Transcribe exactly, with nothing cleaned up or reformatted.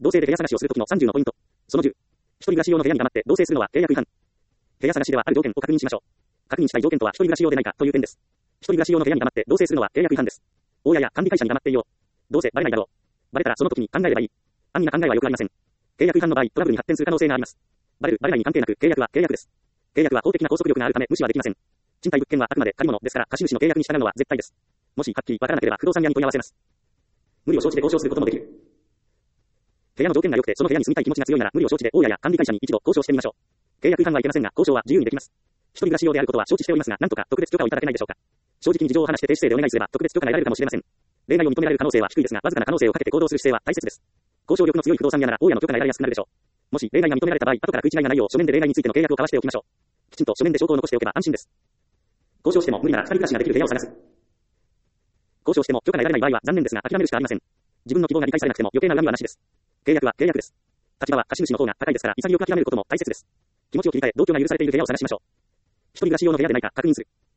同棲で部屋探しをするときのさんじゅうのポイント。そのじゅう。一人暮らし用の部屋に黙って同棲するのは契約違反。部屋探しではある条件を確認しましょう。確認したい条件とは一人暮らし用でないかという点です。一人暮らし用の部屋に黙って同棲するのは契約違反です。大家や管理会社に黙っていよう。どうせバレないだろう。バレたらその時に考えればいい。安易な考えは良くありません。契約違反の場合、トラブルに発展する可能性があります。バレる、バレないに関係なく契約は契約です。契約は法的な拘束力があるため無視はできません。賃貸物件はあくまで借り物ですから貸主の契約に従うのは絶対です。もしはっきりわからなければ不動産屋に問い合わせます。無理を承知で交渉することもできる。部屋の条件が良くてその部屋に住みたい気持ちが強いなら無理を承知で大家や管理会社に一度交渉してみましょう。契約違反はいけませんが交渉は自由にできます。一人暮らし用であることは承知しておりますがなんとか特別許可をいただけないでしょうか。正直に事情を話して低姿勢でお願いすれば特別許可が得られるかもしれません。例外を認められる可能性は低いですがわずかな可能性をかけて行動する姿勢は大切です。交渉力の強い不動産屋なら大家の許可が得られやすくなるでしょう。もし例外が認められた場合後から食い違いがないよう書面で例外についての契約を交わしておきましょう。きちんと書面で証拠を残しておけば安心です。交渉しても無理なら二人暮らしができる部屋を探す。交渉しても許可が得られない場合は残念ですが諦めるしかありません。自分の希望が理解されなくても余計な恨みはなしです。契約は契約です。立場は貸主の方が高いですから潔く諦めることも大切です。気持ちを切り替え同居が許されている部屋を探しましょう。一人暮らし用の部屋でないか確認する。